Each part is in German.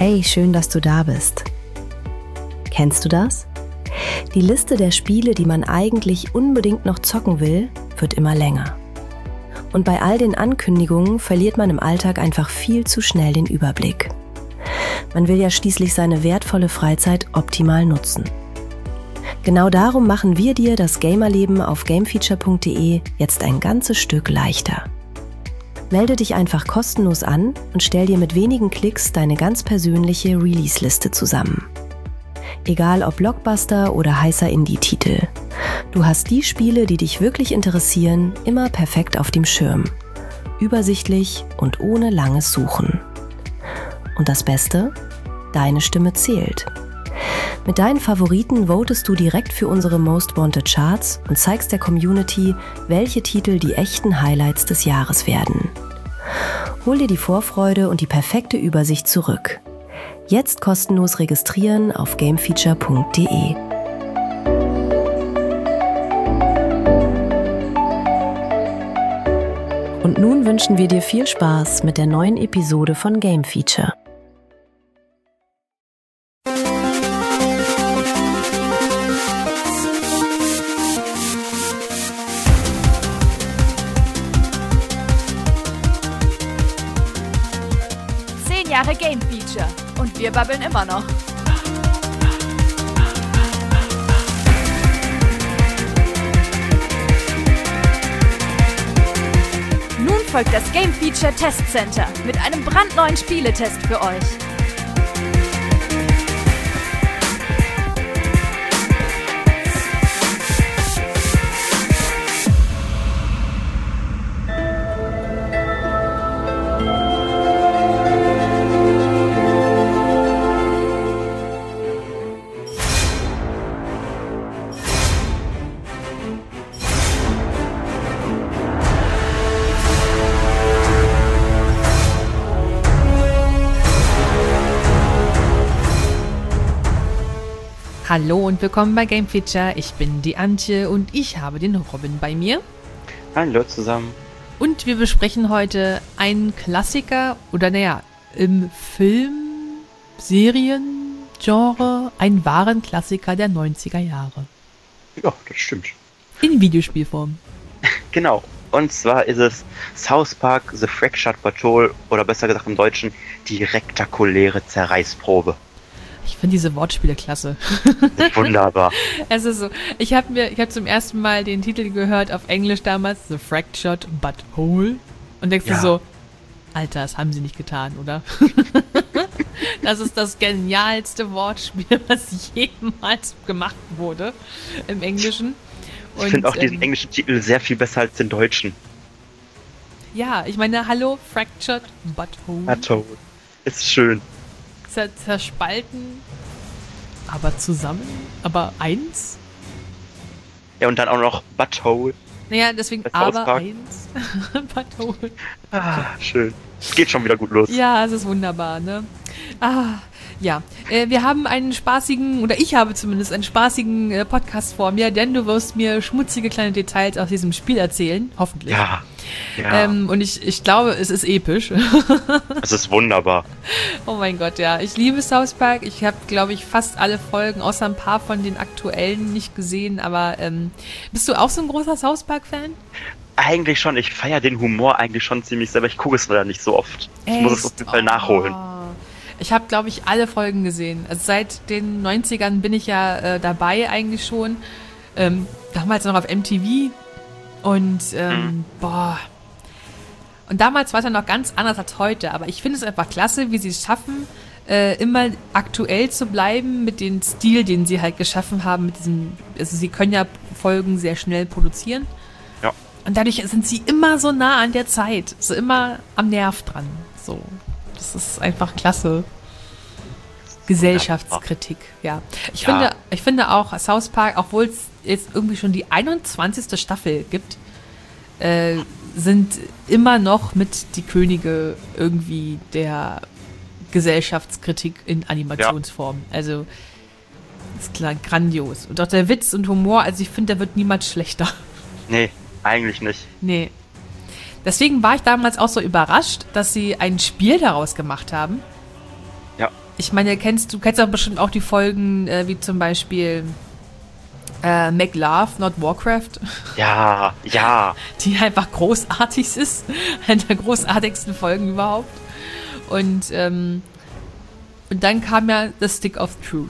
Hey, schön, dass du da bist. Kennst du das? Die Liste der Spiele, die man eigentlich unbedingt noch zocken will, wird immer länger. Und bei all den Ankündigungen verliert man im Alltag einfach viel zu schnell den Überblick. Man will ja schließlich seine wertvolle Freizeit optimal nutzen. Genau darum machen wir dir das Gamerleben auf gamefeature.de jetzt ein ganzes Stück leichter. Melde dich einfach kostenlos an und stell dir mit wenigen Klicks deine ganz persönliche Release-Liste zusammen. Egal ob Blockbuster oder heißer Indie-Titel. Du hast die Spiele, die dich wirklich interessieren, immer perfekt auf dem Schirm. Übersichtlich und ohne langes Suchen. Und das Beste? Deine Stimme zählt. Mit deinen Favoriten votest du direkt für unsere Most Wanted Charts und zeigst der Community, welche Titel die echten Highlights des Jahres werden. Hol dir die Vorfreude und die perfekte Übersicht zurück. Jetzt kostenlos registrieren auf gamefeature.de. Und nun wünschen wir dir viel Spaß mit der neuen Episode von Game Feature. Jahre Game Feature und wir babbeln immer noch. Nun folgt das Game Feature Test Center mit einem brandneuen Spieletest für euch. Hallo und willkommen bei Game Feature. Ich bin die Antje und ich habe den Robin bei mir. Hallo zusammen. Und wir besprechen heute einen Klassiker oder im Film, Serien-Genre einen wahren Klassiker der 90er Jahre. Ja, das stimmt. In Videospielform. Genau. Und zwar ist es South Park The Fractured Patrol oder besser gesagt im Deutschen die rektakuläre Zerreißprobe. Ich finde diese Wortspiele klasse. Wunderbar. Es ist so, ich hab zum ersten Mal den Titel gehört auf Englisch damals, The Fractured Butthole. Und denkst du so, Alter, das haben sie nicht getan, oder? Das ist das genialste Wortspiel, was jemals gemacht wurde im Englischen. Ich finde auch diesen englischen Titel sehr viel besser als den deutschen. Ja, ich meine, hallo, Fractured Butthole. Butthole. Ist schön. Zerspalten, aber zusammen, aber eins. Ja, und dann auch noch Butthole. Naja, deswegen aber eins. Butthole. Ah, schön. Geht schon wieder gut los. Ja, es ist wunderbar, ne? Ja. Wir haben einen spaßigen, oder ich habe zumindest einen spaßigen Podcast vor mir, denn du wirst mir schmutzige kleine Details aus diesem Spiel erzählen, hoffentlich. Ja. Und ich glaube, es ist episch. Es ist wunderbar. Oh mein Gott, ja. Ich liebe South Park. Ich habe, glaube ich, fast alle Folgen, außer ein paar von den aktuellen, nicht gesehen. Aber bist du auch so ein großer South Park-Fan? Eigentlich schon. Ich feiere den Humor eigentlich schon ziemlich sehr, aber ich gucke es leider nicht so oft. Echt? Ich muss es auf jeden Fall nachholen. Ich habe, glaube ich, alle Folgen gesehen. Also seit den 90ern bin ich ja dabei eigentlich schon. Damals noch auf MTV. Und, Und damals war es ja noch ganz anders als heute. Aber ich finde es einfach klasse, wie sie es schaffen, immer aktuell zu bleiben mit dem Stil, den sie halt geschaffen haben. Also sie können ja Folgen sehr schnell produzieren. Ja. Und dadurch sind sie immer so nah an der Zeit. So immer am Nerv dran. So. Das ist einfach klasse. Gesellschaftskritik, ja. Ich finde auch South Park, obwohl es jetzt irgendwie schon die 21. Staffel gibt, sind immer noch mit die Könige irgendwie der Gesellschaftskritik in Animationsform. Ja. Also, ist klar, grandios. Und auch der Witz und Humor, also ich finde, der wird niemals schlechter. Nee, eigentlich nicht. Nee. Deswegen war ich damals auch so überrascht, dass sie ein Spiel daraus gemacht haben. Ja. Ich meine, du kennst doch bestimmt auch die Folgen, wie zum Beispiel Make Love, Not Warcraft. Ja. Die einfach großartig ist. Eine der großartigsten Folgen überhaupt. Und dann kam ja The Stick of Truth.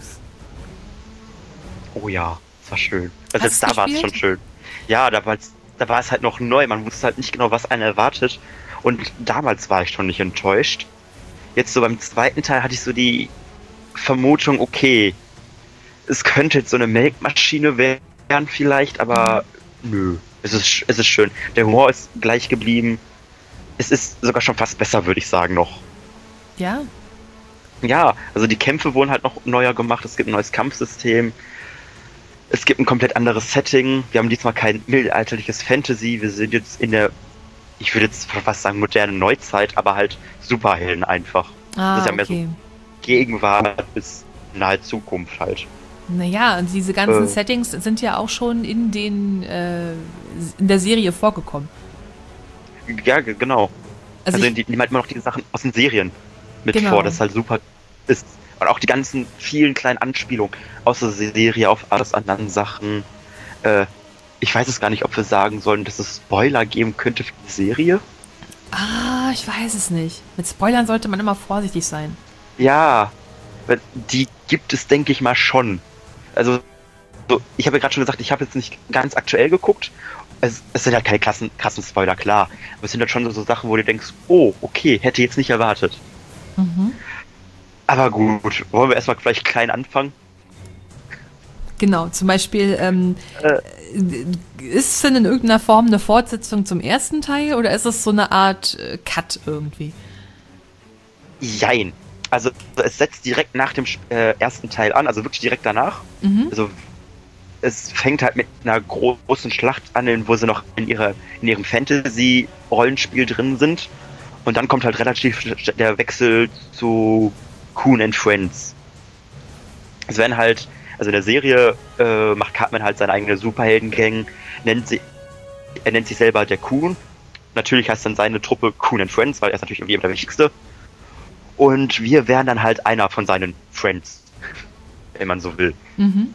Oh ja, das war schön. Also Hast da du's war es gespielt? schon schön. Ja, da war es halt noch neu. Man wusste halt nicht genau, was einen erwartet. Und damals war ich schon nicht enttäuscht. Jetzt so beim zweiten Teil hatte ich so die Vermutung, okay, es könnte jetzt so eine Melkmaschine werden vielleicht, aber nö. Es ist schön. Der Humor ist gleich geblieben. Es ist sogar schon fast besser, würde ich sagen, noch. Ja. Ja, also die Kämpfe wurden halt noch neuer gemacht. Es gibt ein neues Kampfsystem. Es gibt ein komplett anderes Setting. Wir haben diesmal kein mittelalterliches Fantasy. Wir sind jetzt in der, ich würde jetzt fast sagen, modernen Neuzeit, aber halt Superhelden einfach. Das ist ja mehr so Gegenwart bis nahe Zukunft halt. Naja, und diese ganzen Settings sind ja auch schon in der Serie vorgekommen. Ja, genau. Also die nehmen halt immer noch die Sachen aus den Serien mit vor, das halt super ist. Und auch die ganzen vielen kleinen Anspielungen aus der Serie auf alles anderen Sachen. Ich weiß es gar nicht, ob wir sagen sollen, dass es Spoiler geben könnte für die Serie. Ich weiß es nicht. Mit Spoilern sollte man immer vorsichtig sein. Ja, die gibt es, denke ich mal, schon. Also, ich habe ja gerade schon gesagt, ich habe jetzt nicht ganz aktuell geguckt. Es sind halt keine krassen Spoiler, klar. Aber es sind halt schon so Sachen, wo du denkst, oh, okay, hätte jetzt nicht erwartet. Mhm. Aber gut, wollen wir erstmal vielleicht klein anfangen? Genau, zum Beispiel, ist es denn in irgendeiner Form eine Fortsetzung zum ersten Teil oder ist es so eine Art Cut irgendwie? Jein. Also es setzt direkt nach dem ersten Teil an, also wirklich direkt danach. Mhm. Also es fängt halt mit einer großen Schlacht an, wo sie noch in ihrem Fantasy-Rollenspiel drin sind. Und dann kommt halt relativ der Wechsel zu Coon and Friends. Es werden halt, also in der Serie macht Cartman halt seine eigene Superhelden-Gang, er nennt sich selber der Coon. Natürlich heißt dann seine Truppe Coon and Friends, weil er ist natürlich irgendwie der Wichtigste. Und wir wären dann halt einer von seinen Friends, wenn man so will. Mhm.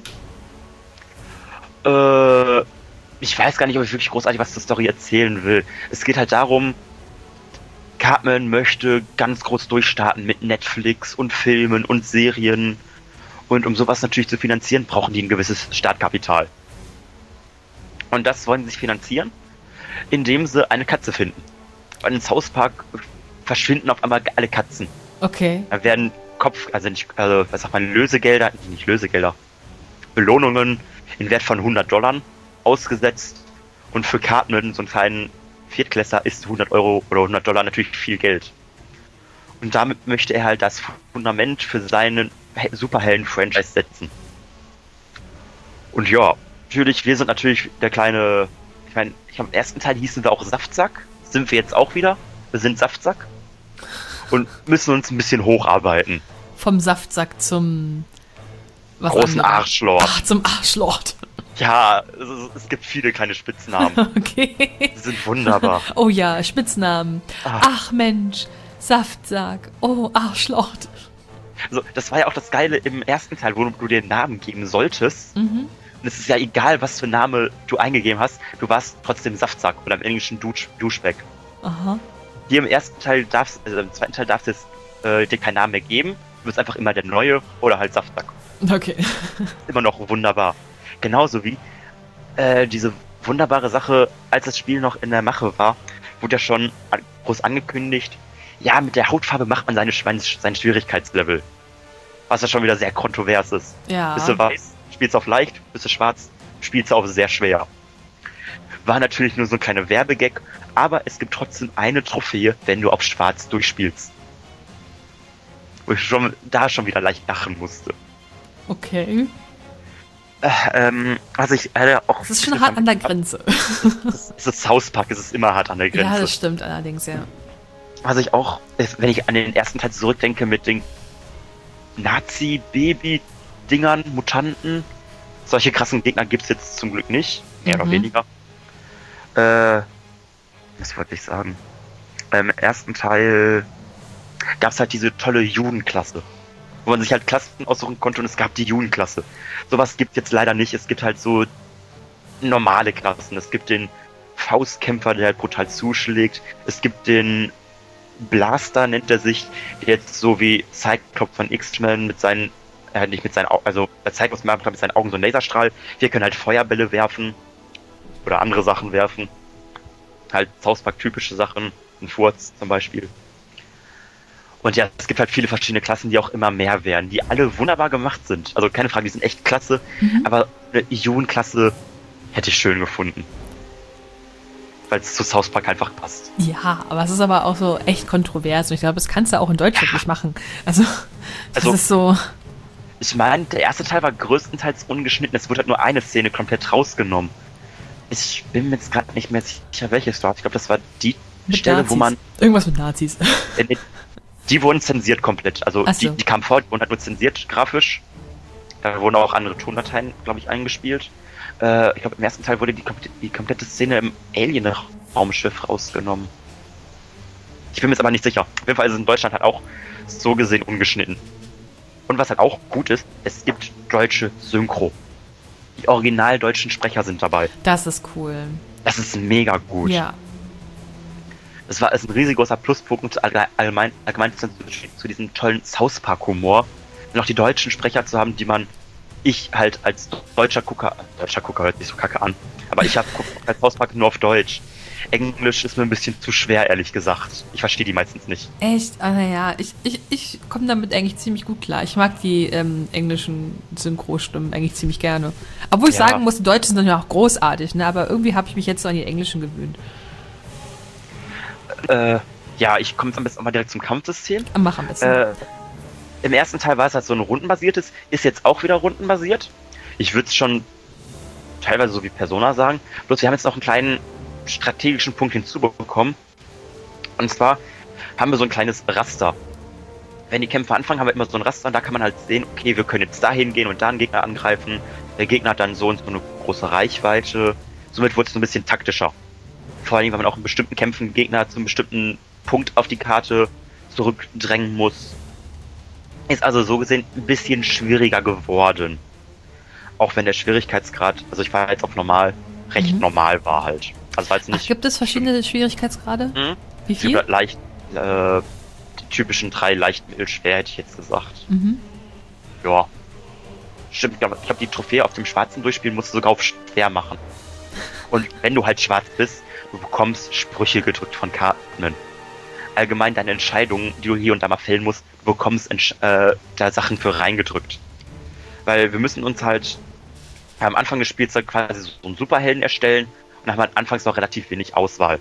Ich weiß gar nicht, ob ich wirklich großartig was zur Story erzählen will. Es geht halt darum, Cartman möchte ganz groß durchstarten mit Netflix und Filmen und Serien. Und um sowas natürlich zu finanzieren, brauchen die ein gewisses Startkapital. Und das wollen sie sich finanzieren, indem sie eine Katze finden. Weil in South Park verschwinden auf einmal alle Katzen. Okay. Da werden Lösegelder, nicht Lösegelder, Belohnungen in Wert von $100 ausgesetzt. Und für Cartman, so einen kleinen Viertklässler, ist 100 Euro oder $100 natürlich viel Geld. Und damit möchte er halt das Fundament für seinen Superhelden-Franchise setzen. Und ja, wir sind natürlich der kleine, ich meine, im ersten Teil hießen wir auch Saftsack, sind wir jetzt auch wieder, wir sind Saftsack und müssen uns ein bisschen hocharbeiten. Vom Saftsack zum großen Arschlord. Ach, zum Arschlord. Ja, es gibt viele kleine Spitznamen. Okay. Die sind wunderbar. Oh ja, Spitznamen. Ach Mensch, Saftsack. Oh, Arschlord. Also, das war ja auch das Geile im ersten Teil, wo du dir einen Namen geben solltest. Mhm. Und es ist ja egal, was für einen Namen du eingegeben hast, du warst trotzdem Saftsack oder im Englischen Duschback. Aha. Hier im zweiten Teil darfst du dir keinen Namen mehr geben. Du bist einfach immer der Neue oder halt Saftsack. Okay. Immer noch wunderbar. Genauso wie diese wunderbare Sache, als das Spiel noch in der Mache war, wurde ja schon groß angekündigt, ja, mit der Hautfarbe macht man seine Schwierigkeitslevel. Was ja schon wieder sehr kontrovers ist. Ja. Bist du weiß, spielst du auf leicht, bist du schwarz, spielst du auf sehr schwer. War natürlich nur so ein kleiner Werbegag, aber es gibt trotzdem eine Trophäe, wenn du auf schwarz durchspielst. Wo ich schon wieder leicht lachen musste. Okay. Also ich auch. Das ist schon hart an der Grenze. Es ist South Park, es ist immer hart an der Grenze. Ja, das stimmt allerdings, ja. Was ich auch, wenn ich an den ersten Teil zurückdenke mit den Nazi-Baby-Dingern, Mutanten, solche krassen Gegner gibt es jetzt zum Glück nicht, mehr oder weniger. Was wollte ich sagen? Im ersten Teil gab es halt diese tolle Judenklasse. wo man sich halt Klassen aussuchen konnte und es gab die Jugendklasse. Sowas gibt es jetzt leider nicht. Es gibt halt so normale Klassen. Es gibt den Faustkämpfer, der halt brutal zuschlägt. Es gibt den Blaster, nennt er sich, der jetzt so wie Cyclops von X-Men mit seinen, nicht mit seinen Augen, also bei Cyclops mit seinen Augen so einen Laserstrahl. Wir können halt Feuerbälle werfen oder andere Sachen werfen. Halt South Park typische Sachen, ein Furz zum Beispiel. Und ja, es gibt halt viele verschiedene Klassen, die auch immer mehr werden, die alle wunderbar gemacht sind. Also keine Frage, die sind echt klasse, aber eine Ionen-Klasse hätte ich schön gefunden. Weil es zu South Park einfach passt. Ja, aber es ist aber auch so echt kontrovers und ich glaube, das kannst du auch in Deutschland nicht machen. Also, das ist so... Ich meine, der erste Teil war größtenteils ungeschnitten, es wurde halt nur eine Szene komplett rausgenommen. Ich bin mir jetzt gerade nicht mehr sicher, welches war. Ich glaube, das war die mit Stelle, Nazis. Wo man... Irgendwas mit Nazis. Die wurden zensiert komplett. Also die kamen vor, die wurden halt nur zensiert, grafisch. Da wurden auch andere Tondateien, glaube ich, eingespielt. Ich glaube, im ersten Teil wurde die komplette Szene im Alien-Raumschiff rausgenommen. Ich bin mir jetzt aber nicht sicher. Auf jeden Fall ist es in Deutschland halt auch so gesehen ungeschnitten. Und was halt auch gut ist, es gibt deutsche Synchro. Die original deutschen Sprecher sind dabei. Das ist cool. Das ist mega gut. Ja. Das ist ein riesig großer Pluspunkt allgemein zu diesem tollen South Park-Humor. Und auch die deutschen Sprecher zu haben, ich halt als deutscher Gucker hört sich so kacke an, aber ich habe halt South Park nur auf Deutsch. Englisch ist mir ein bisschen zu schwer, ehrlich gesagt. Ich verstehe die meistens nicht. Echt? Ah, naja, ich komme damit eigentlich ziemlich gut klar. Ich mag die englischen Synchrostimmen eigentlich ziemlich gerne. Obwohl ich sagen muss, die Deutschen sind natürlich auch großartig, ne? Aber irgendwie habe ich mich jetzt so an die Englischen gewöhnt. Ja, ich komme jetzt am besten auch mal direkt zum Kampfsystem. Mach am besten. Im ersten Teil war es halt so ein rundenbasiertes, ist jetzt auch wieder rundenbasiert. Ich würde es schon teilweise so wie Persona sagen. Bloß wir haben jetzt noch einen kleinen strategischen Punkt hinzubekommen. Und zwar haben wir so ein kleines Raster. Wenn die Kämpfe anfangen, haben wir immer so ein Raster und da kann man halt sehen, okay, wir können jetzt dahin gehen und da einen Gegner angreifen. Der Gegner hat dann so und so eine große Reichweite. Somit wird es so ein bisschen taktischer. Vor allem, weil man auch in bestimmten Kämpfen Gegner zu einem bestimmten Punkt auf die Karte zurückdrängen muss. Ist also so gesehen ein bisschen schwieriger geworden. Auch wenn der Schwierigkeitsgrad, also ich war jetzt auf normal, recht normal war halt. Also war jetzt nicht. Gibt es verschiedene Schwierigkeitsgrade? Wie viel? Leicht, die typischen 3 leicht, mittel, schwer hätte ich jetzt gesagt. Ja. Stimmt, ich glaube, die Trophäe auf dem Schwarzen durchspielen musst du sogar auf schwer machen. Und wenn du halt schwarz bist, du bekommst Sprüche gedrückt von Karten. Allgemein deine Entscheidungen, die du hier und da mal fällen musst, du bekommst da Sachen für reingedrückt. Weil wir müssen uns halt am Anfang des Spiels halt quasi so einen Superhelden erstellen und haben halt anfangs noch relativ wenig Auswahl.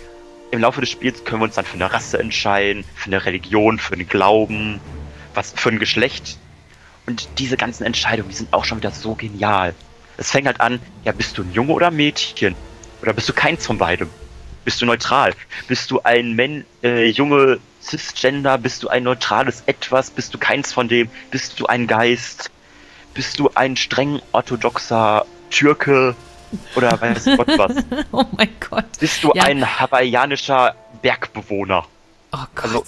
Im Laufe des Spiels können wir uns dann für eine Rasse entscheiden, für eine Religion, für einen Glauben, was für ein Geschlecht. Und diese ganzen Entscheidungen, die sind auch schon wieder so genial. Es fängt halt an, ja, bist du ein Junge oder ein Mädchen? Oder bist du keins von beidem? Bist du neutral? Bist du ein junge Cisgender? Bist du ein neutrales Etwas? Bist du keins von dem? Bist du ein Geist? Bist du ein streng orthodoxer Türke? Oder weiß Gott was? Oh mein Gott. Bist du ein hawaiianischer Bergbewohner? Oh Gott. Also,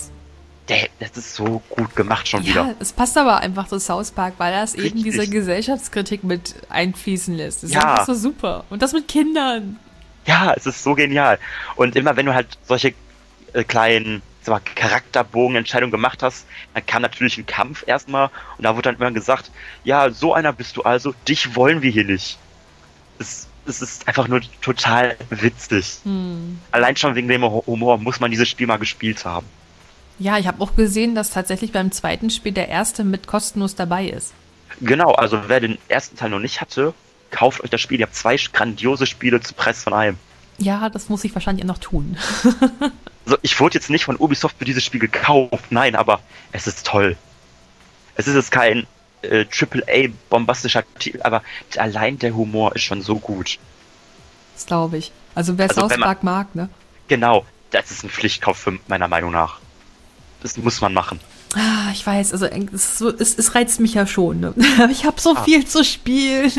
das ist so gut gemacht schon wieder. Ja, es passt aber einfach zu South Park, weil das eben diese Gesellschaftskritik mit einfließen lässt. Das ist einfach so super. Und das mit Kindern. Ja, es ist so genial. Und immer wenn du halt solche kleinen Charakterbogenentscheidungen gemacht hast, dann kam natürlich ein Kampf erstmal und da wurde dann immer gesagt, ja, so einer bist du also, dich wollen wir hier nicht. Es ist einfach nur total witzig. Allein schon wegen dem Humor muss man dieses Spiel mal gespielt haben. Ja, ich habe auch gesehen, dass tatsächlich beim zweiten Spiel der erste mit kostenlos dabei ist. Genau, also wer den ersten Teil noch nicht hatte, kauft euch das Spiel. Ihr habt 2 grandiose Spiele zum Preis von einem. Ja, das muss ich wahrscheinlich auch noch tun. Also ich wurde jetzt nicht von Ubisoft für dieses Spiel gekauft, nein, aber es ist toll. Es ist jetzt kein AAA-bombastischer Titel, aber allein der Humor ist schon so gut. Das glaube ich. Also wer South Park mag, ne? Genau, das ist ein Pflichtkauf meiner Meinung nach. Das muss man machen. Ah, ich weiß, also es reizt mich ja schon, ne? Aber ich habe so viel zu spielen.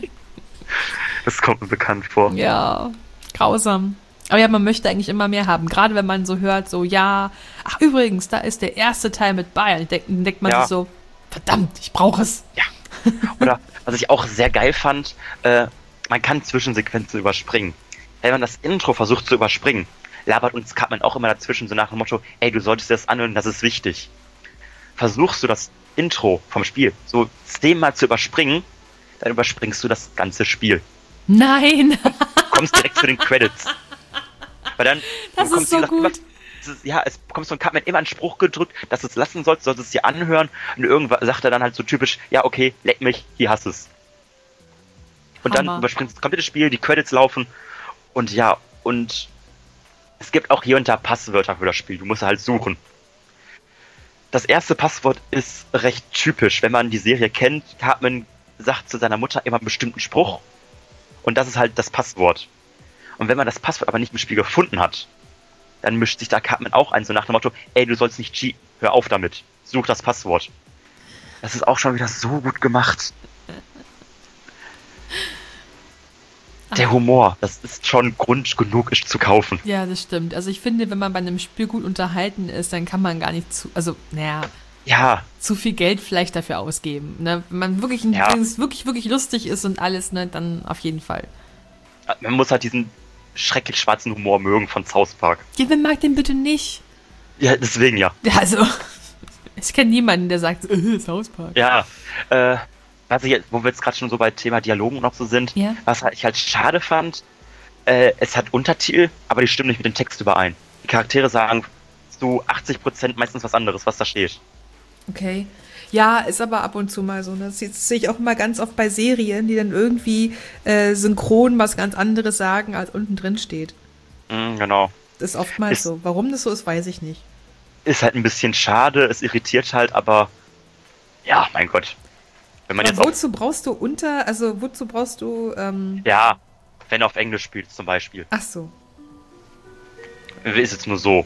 Das kommt mir bekannt vor. Ja, grausam. Aber ja, man möchte eigentlich immer mehr haben. Gerade wenn man so hört, so, ja, ach übrigens, da ist der erste Teil mit Bayern. Denkt man sich so, Verdammt, ich brauche es. Ja. Oder, was ich auch sehr geil fand, man kann Zwischensequenzen überspringen. Wenn man das Intro versucht zu überspringen, labert uns Cartman auch immer dazwischen, so nach dem Motto, ey, du solltest dir das anhören, das ist wichtig. Versuchst du das Intro vom Spiel so 10-mal zu überspringen, dann überspringst du das ganze Spiel. Nein! Kommst direkt zu den Credits. Weil dann das ist so gut. Es bekommst von Cartman immer einen Spruch gedrückt, dass du es lassen sollst es dir anhören und irgendwann sagt er dann halt so typisch, ja okay, leck mich, hier hast es. Und Hammer. Dann überspringst du das komplette Spiel, die Credits laufen und ja, und es gibt auch hier und da Passwörter für das Spiel, du musst halt suchen. Das erste Passwort ist recht typisch, wenn man die Serie kennt, Cartman sagt zu seiner Mutter immer einen bestimmten Spruch und das ist halt das Passwort. Und wenn man das Passwort aber nicht im Spiel gefunden hat, dann mischt sich da Cartman auch ein, so nach dem Motto, ey, du sollst nicht cheaten, hör auf damit, such das Passwort. Das ist auch schon wieder so gut gemacht. Der Humor, das ist schon Grund genug, es zu kaufen. Ja, das stimmt. Also ich finde, wenn man bei einem Spiel gut unterhalten ist, dann kann man gar nicht zu viel Geld vielleicht dafür ausgeben. Ne? Wenn man wirklich, wenn es wirklich, wirklich lustig ist und alles, ne, dann auf jeden Fall. Man muss halt diesen schrecklich schwarzen Humor mögen von South Park. Ja, wer mag den bitte nicht? Ja, deswegen ja. Ja, also, ich kenne niemanden, der sagt, South Park. Ja, wo wir jetzt gerade schon so bei Thema Dialogen noch so sind, was ich halt schade fand, es hat Untertitel, aber die stimmen nicht mit dem Text überein. Die Charaktere sagen zu 80% meistens was anderes, was da steht. Okay. Ja, ist aber ab und zu mal so. Das sehe ich auch immer ganz oft bei Serien, die dann irgendwie synchron was ganz anderes sagen, als unten drin steht. Genau. Das ist oftmals so. Warum das so ist, weiß ich nicht. Ist halt ein bisschen schade, es irritiert halt, aber ja, mein Gott. Wenn man wozu brauchst du ja, wenn du auf Englisch spielst zum Beispiel. Ach so. Ist jetzt nur so.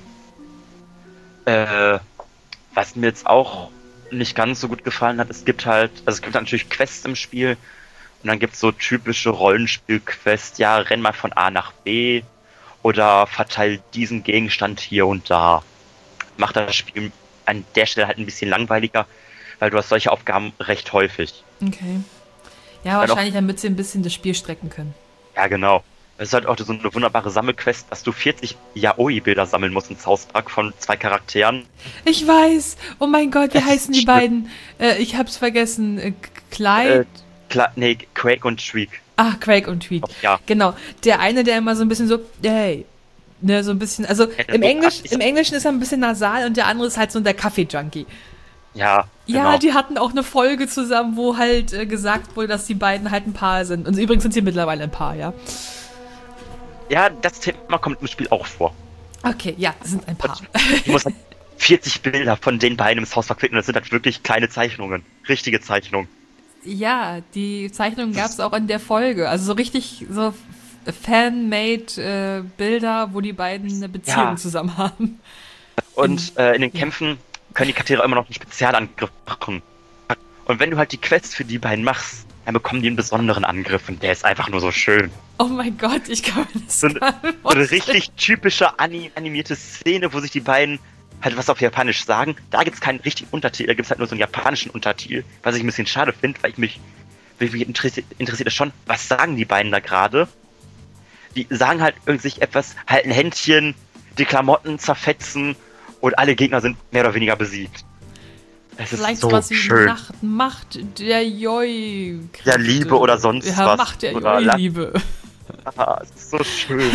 Was mir jetzt auch nicht ganz so gut gefallen hat, es gibt natürlich Quests im Spiel und dann gibt es so typische Rollenspiel-Quests, ja, renn mal von A nach B oder verteil diesen Gegenstand hier und da. Macht das Spiel an der Stelle halt ein bisschen langweiliger, weil du hast solche Aufgaben recht häufig. Okay. Ja, wahrscheinlich, damit sie ein bisschen das Spiel strecken können. Ja, genau. Es ist halt auch so eine wunderbare Sammelquest, dass du 40 Yaoi-Bilder sammeln musst in South Park von 2 Charakteren. Ich weiß! Oh mein Gott, wie heißen die beiden? Ich hab's vergessen. Clyde? Quake und Tweak. Ah, Quake und Tweak. Ja. Genau. Der eine, der immer so ein bisschen so, hey, ne, so ein bisschen, also im Englischen ist er ein bisschen nasal und der andere ist halt so der Kaffee-Junkie. Ja, genau. Ja, die hatten auch eine Folge zusammen, wo halt gesagt wurde, dass die beiden halt ein Paar sind. Und übrigens sind sie mittlerweile ein Paar, ja. Ja, das Thema kommt im Spiel auch vor. Okay, ja, das sind ein Paar. Du musst halt 40 Bilder von den beiden im South Park finden und das sind halt wirklich kleine Zeichnungen. Richtige Zeichnungen. Ja, die Zeichnungen gab es auch in der Folge. Also so richtig so Fan-made Bilder, wo die beiden eine Beziehung zusammen haben. Und in den Kämpfen können die Charaktere immer noch einen Spezialangriff machen. Und wenn du halt die Quests für die beiden machst, dann bekommen die einen besonderen Angriff und der ist einfach nur so schön. Oh mein Gott, ich kann mir das so eine richtig typische animierte Szene, wo sich die beiden halt was auf Japanisch sagen. Da gibt es keinen richtigen Untertitel, da gibt es halt nur so einen japanischen Untertitel, was ich ein bisschen schade finde, weil mich interessiert es schon, was sagen die beiden da gerade? Die sagen halt sich etwas, halt ein Händchen, die Klamotten zerfetzen und alle Gegner sind mehr oder weniger besiegt. Es ist vielleicht so was wie schön. Macht der Joi. Ja, Liebe oder sonst was. Macht der Joi-Liebe. Es ist so schön.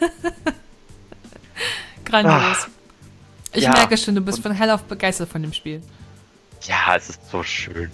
Grandios. Ich merke schon, du bist von hell auf begeistert von dem Spiel. Ja, es ist so schön.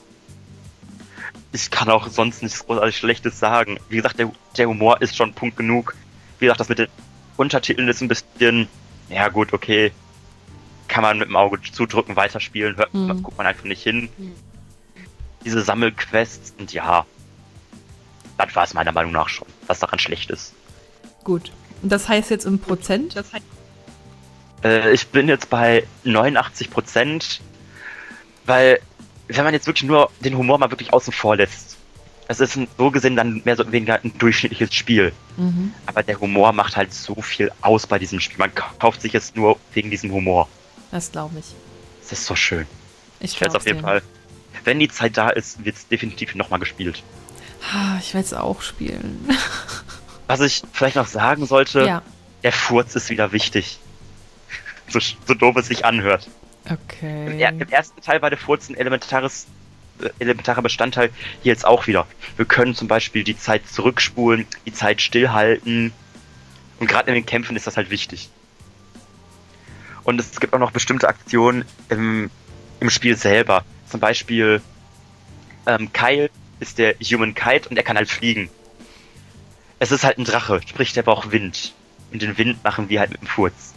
Ich kann auch sonst nichts großartig Schlechtes sagen. Wie gesagt, der Humor ist schon Punkt genug. Wie gesagt, das mit den Untertiteln ist ein bisschen, ja gut, okay. Kann man mit dem Auge zudrücken, weiterspielen, guckt man einfach nicht hin. Diese Sammelquests und ja, das war es meiner Meinung nach schon, was daran schlecht ist. Gut. Und das heißt jetzt im Prozent? Ich bin jetzt bei 89%, weil wenn man jetzt wirklich nur den Humor mal wirklich außen vor lässt, das ist so gesehen dann mehr oder weniger ein durchschnittliches Spiel. Aber der Humor macht halt so viel aus bei diesem Spiel. Man kauft sich jetzt nur wegen diesem Humor. Das glaube ich. Es ist so schön. Ich werde es auf jeden Fall wenn die Zeit da ist, wird es definitiv nochmal gespielt. Ich werde es auch spielen. Was ich vielleicht noch sagen sollte, der Furz ist wieder wichtig. So doof es sich anhört. Okay. Im ersten Teil war der Furz ein elementarer Bestandteil, hier jetzt auch wieder. Wir können zum Beispiel die Zeit zurückspulen, die Zeit stillhalten. Und gerade in den Kämpfen ist das halt wichtig. Und es gibt auch noch bestimmte Aktionen im Spiel selber. Zum Beispiel Kyle ist der Human Kite und er kann halt fliegen. Es ist halt ein Drache, sprich der braucht Wind. Und den Wind machen wir halt mit dem Furz.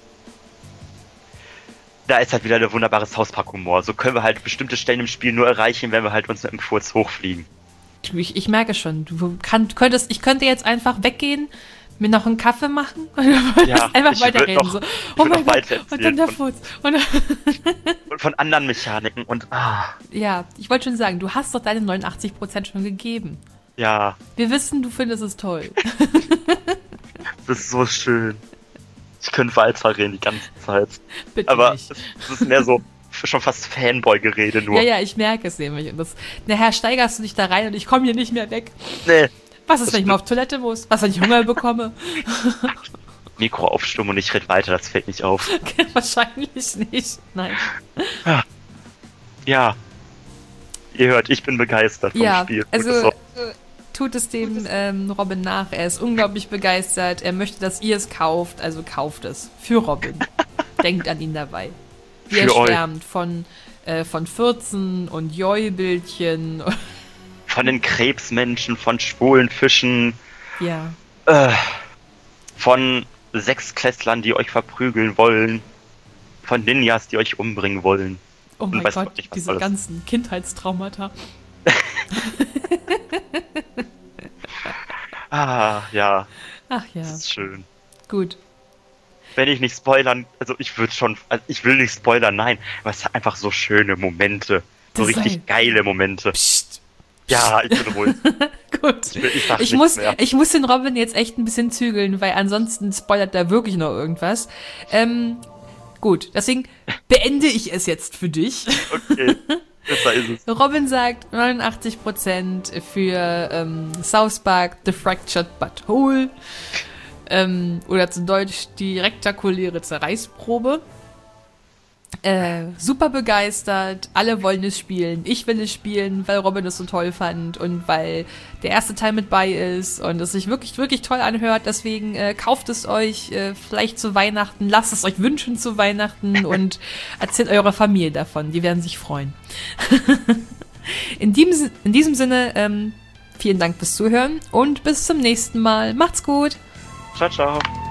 Da ist halt wieder der wunderbare South Park Humor. So können wir halt bestimmte Stellen im Spiel nur erreichen, wenn wir halt uns mit dem Furz hochfliegen. Ich merke schon, ich könnte jetzt einfach weggehen, mir noch einen Kaffee machen und einfach weiterreden. So. Oh mein Gott, und dann der Furz. Und von anderen Mechaniken und Ja, ich wollte schon sagen, du hast doch deine 89% schon gegeben. Ja. Wir wissen, du findest es toll. Das ist so schön. Ich könnte weiterreden die ganze Zeit. Bitte aber nicht. Es ist mehr so schon fast Fanboy-Gerede nur. Ja, ich merke es nämlich. Und nachher steigerst du dich da rein und ich komme hier nicht mehr weg. Nee. Was ist, wenn ich mal auf Toilette muss? Was, wenn ich Hunger bekomme? Mikro aufstummen und ich rede weiter, das fällt nicht auf. Okay, wahrscheinlich nicht. Nein. Ja. Ihr hört, ich bin begeistert vom Spiel. Also tut es dem Robin nach. Er ist unglaublich begeistert. Er möchte, dass ihr es kauft. Also kauft es. Für Robin. Denkt an ihn dabei. Wie er schwärmt von Fürzen und Joy-Bildchen. Von den Krebsmenschen, von schwulen Fischen. Ja. Von Sechsklässlern, die euch verprügeln wollen. Von Ninjas, die euch umbringen wollen. Oh mein Gott, nicht, diese ganzen Kindheitstraumata. Ja. Ach ja. Das ist schön. Gut. Wenn ich nicht spoilern, ich will nicht spoilern, nein, aber es hat einfach so schöne Momente. So richtig geile Momente. Psst. Ja, ich bin ruhig. Gut. Ich muss den Robin jetzt echt ein bisschen zügeln, weil ansonsten spoilert da wirklich noch irgendwas. Gut, deswegen beende ich es jetzt für dich. Okay, besser ist es. Robin sagt 89% für South Park The Fractured But Whole. Oder zu Deutsch die rektakuläre Zerreißprobe. Super begeistert, alle wollen es spielen. Ich will es spielen, weil Robin es so toll fand und weil der erste Teil mit bei ist und es sich wirklich, wirklich toll anhört. Deswegen kauft es euch vielleicht zu Weihnachten, lasst es euch wünschen zu Weihnachten und erzählt eurer Familie davon. Die werden sich freuen. In diesem Sinne, vielen Dank fürs Zuhören und bis zum nächsten Mal. Macht's gut! Ciao, ciao.